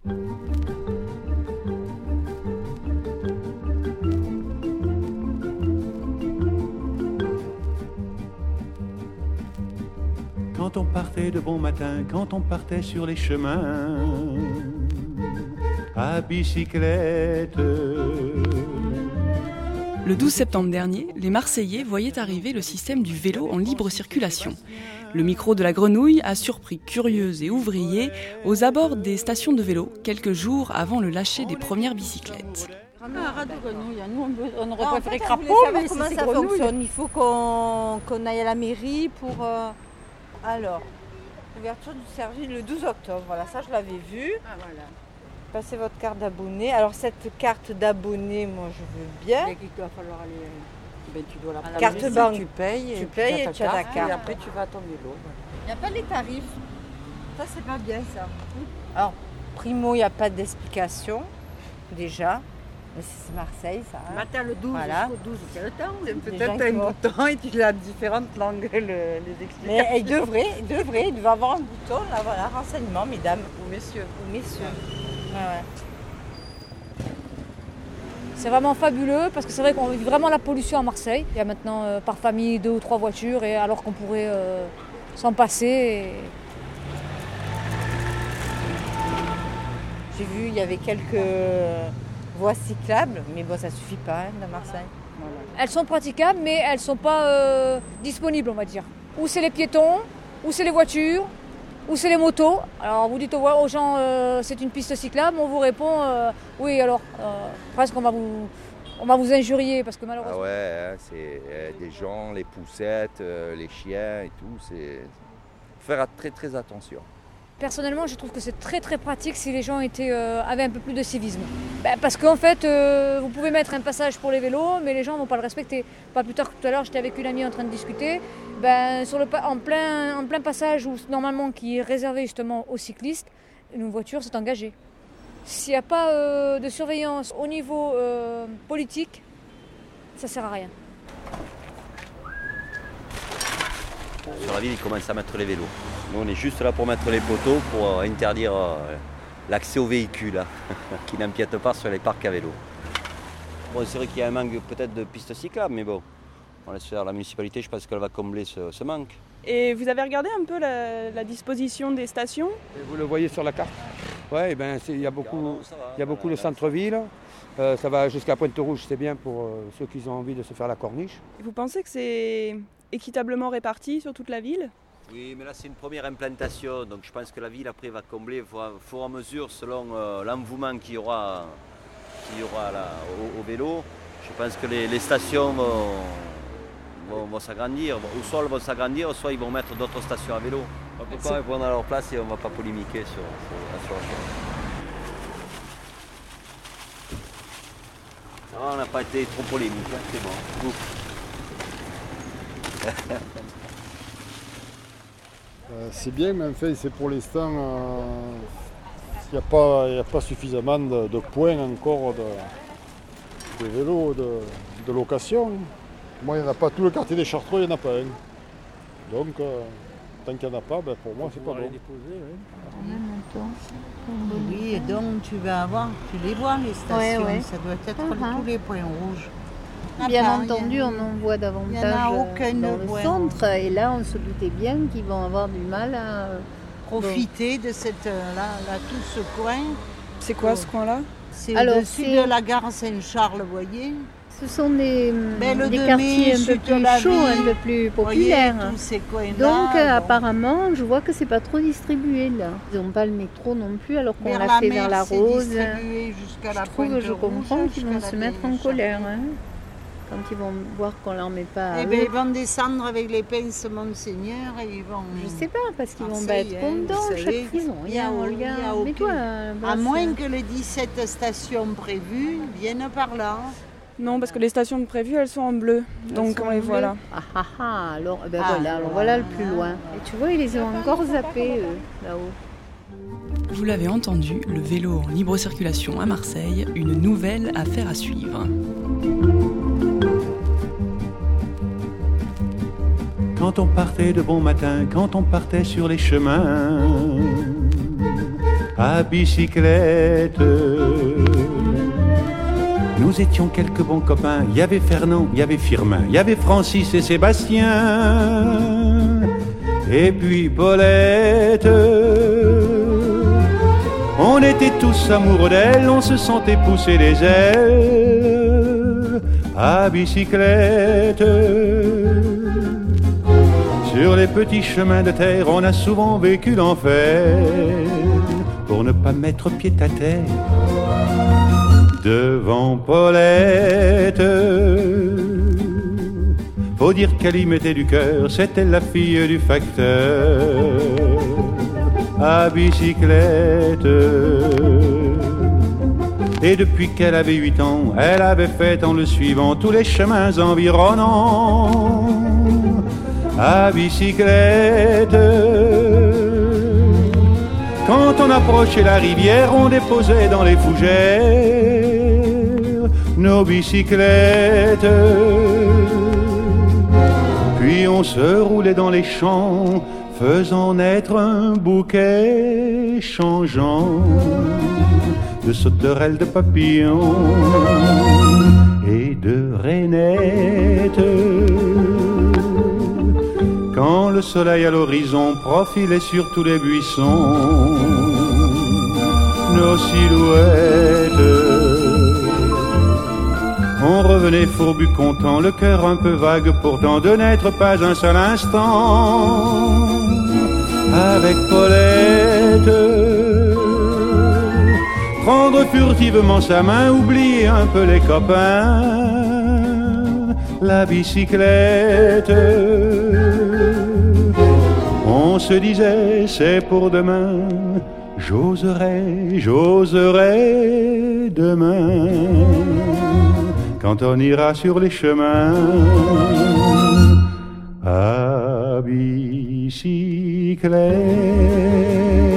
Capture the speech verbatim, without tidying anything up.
Quand on partait de bon matin, quand on partait sur les chemins à bicyclette. Le douze septembre dernier, les Marseillais voyaient arriver le système du vélo en libre circulation. Le micro de la Grenouille a surpris curieux et ouvriers aux abords des stations de vélo, quelques jours avant le lâcher des premières bicyclettes. Ah, radio Grenouille, nous on aurait ah, préféré en fait, crapaud, mais comment c'est ça Grenouille. fonctionne. Il faut qu'on, qu'on aille à la mairie pour... Euh... Alors, ouverture du service le douze octobre, voilà, ça je l'avais vu. Ah voilà. Passez votre carte d'abonné. Alors cette carte d'abonné, moi je veux bien. Mais il va falloir aller... Ben, tu dois la prendre. Carte banque. Tu payes, tu et payes et tu as ta carte. Et après tu vas à ton vélo. Il n'y a pas les tarifs. Ça c'est pas bien ça. Alors, primo, il n'y a pas d'explication, déjà. Mais c'est Marseille, ça. Hein. Matin le douze, voilà. jusqu'au douze, c'est le temps. Peut-être tu as un bouton et tu as différentes langues, le, les explications. Mais il devrait, il devrait, il devait avoir un bouton, là, voilà, renseignement, mesdames. Ou messieurs. Ou messieurs. Ouais. Ouais, ouais. C'est vraiment fabuleux parce que c'est vrai qu'on vit vraiment la pollution à Marseille. Il y a maintenant euh, par famille deux ou trois voitures, et alors qu'on pourrait euh, s'en passer. Et... J'ai vu, il y avait quelques voies cyclables, mais bon, ça ne suffit pas hein, dans Marseille. Voilà. Elles sont praticables, mais elles ne sont pas euh, disponibles, on va dire. Ou c'est les piétons, ou c'est les voitures, ou c'est les motos. Alors vous dites aux gens, euh, c'est une piste cyclable, on vous répond, euh, oui, alors euh, presque on va vous, on va vous injurier, parce que malheureusement... Ah ouais, hein, c'est euh, des gens, les poussettes, euh, les chiens et tout, c'est... Faut faire très très attention. Personnellement, je trouve que c'est très très pratique si les gens étaient, euh, avaient un peu plus de civisme. Ben, parce qu'en fait, euh, vous pouvez mettre un passage pour les vélos, mais les gens ne vont pas le respecter. Pas plus tard que tout à l'heure, j'étais avec une amie en train de discuter. Ben, sur le, en, plein, en plein passage, où, normalement, qui est réservé justement aux cyclistes, une voiture s'est engagée. S'il n'y a pas euh, de surveillance au niveau euh, politique, ça ne sert à rien. Sur la ville, ils commencent à mettre les vélos. Nous, on est juste là pour mettre les poteaux, pour interdire euh, l'accès aux véhicules, hein, qui n'empiètent pas sur les parcs à vélo. Bon, c'est vrai qu'il y a un manque peut-être de pistes cyclables, mais bon, on laisse faire. La municipalité, je pense qu'elle va combler ce, ce manque. Et vous avez regardé un peu la, la disposition des stations ? Et vous le voyez sur la carte. Oui, ben, il y a beaucoup, il y a beaucoup de centre-ville. Euh, ça va jusqu'à Pointe-Rouge, c'est bien pour euh, ceux qui ont envie de se faire la corniche. Vous pensez que c'est équitablement réparti sur toute la ville ? Oui, mais là c'est une première implantation, donc je pense que la ville après va combler au fur et à mesure selon euh, l'engouement qu'il y aura, qu'il y aura là, au, au vélo. Je pense que les, les stations vont, vont, vont s'agrandir, ou soit elles vont s'agrandir, soit ils vont mettre d'autres stations à vélo. Donc pourquoi ils vont à leur place et on ne va pas polémiquer sur, sur, sur la chose. Non, on n'a pas été trop polémique, hein, c'est bon. Ouf. Euh, c'est bien, mais en fait, c'est pour l'instant, euh, il n'y a pas, il n'y a pas suffisamment de, de points encore de, de vélos, de, de location. Moi, il n'y en a pas, tout le quartier des Chartreux, il n'y en a pas un. Donc, euh, tant qu'il n'y en a pas, ben, pour moi, c'est pas bon. Déposer, oui. Oui, et donc tu vas avoir, tu les vois les stations, ouais, ouais. Ça doit être uh-huh. tous les points rouges. Bien ah, entendu, on en voit davantage dans le centre, et là on se doutait bien qu'ils vont avoir du mal à profiter bon. de cette là, là tout ce coin. C'est quoi oh. ce coin-là? C'est au-dessus de la gare Saint-Charles, vous voyez. Ce sont des, des quartiers un peu plus chauds, un peu plus populaires. Voyez, tous ces coins-là, donc euh, bon. apparemment, je vois que c'est pas trop distribué là. Ils n'ont pas le métro non plus, alors qu'on l'a fait vers la Rose. Je trouve, je comprends qu'ils vont se mettre en colère. Hein. Quand ils vont voir qu'on leur met pas. Eh bien, ils vont descendre avec les pinces Monseigneur et ils vont. Je sais pas, parce qu'ils vont pas être contents chaque prison. Il y a, il y a aucun... toi, à moins que les dix-sept stations prévues viennent par là. Non, parce que les stations prévues, elles sont en bleu. Elles donc on les voit là. Ah ah ah, alors, ben ah, voilà, alors voilà le plus loin. Et tu vois, ils les ont encore zappés eux, là-haut. Vous l'avez entendu, le vélo en libre circulation à Marseille, une nouvelle affaire à suivre. Quand on partait de bon matin, quand on partait sur les chemins à bicyclette. Nous étions quelques bons copains, il y avait Fernand, il y avait Firmin, il y avait Francis et Sébastien, et puis Paulette. On était tous amoureux d'elle, on se sentait pousser les ailes à bicyclette. Sur les petits chemins de terre, on a souvent vécu l'enfer pour ne pas mettre pied à terre devant Paulette. Faut dire qu'elle y mettait du cœur, c'était la fille du facteur à bicyclette. Et depuis qu'elle avait huit ans, elle avait fait en le suivant tous les chemins environnants à bicyclette. Quand on approchait la rivière, on déposait dans les fougères nos bicyclettes. Puis on se roulait dans les champs, faisant naître un bouquet changeant de sauterelles, de papillons et de rainettes. Quand le soleil à l'horizon profilait sur tous les buissons nos silhouettes, on revenait fourbu content, le cœur un peu vague pourtant de n'être pas un seul instant avec Paulette. Prendre furtivement sa main, oublier un peu les copains, la bicyclette. On se disait c'est pour demain, j'oserai, j'oserai demain, quand on ira sur les chemins à bicyclette.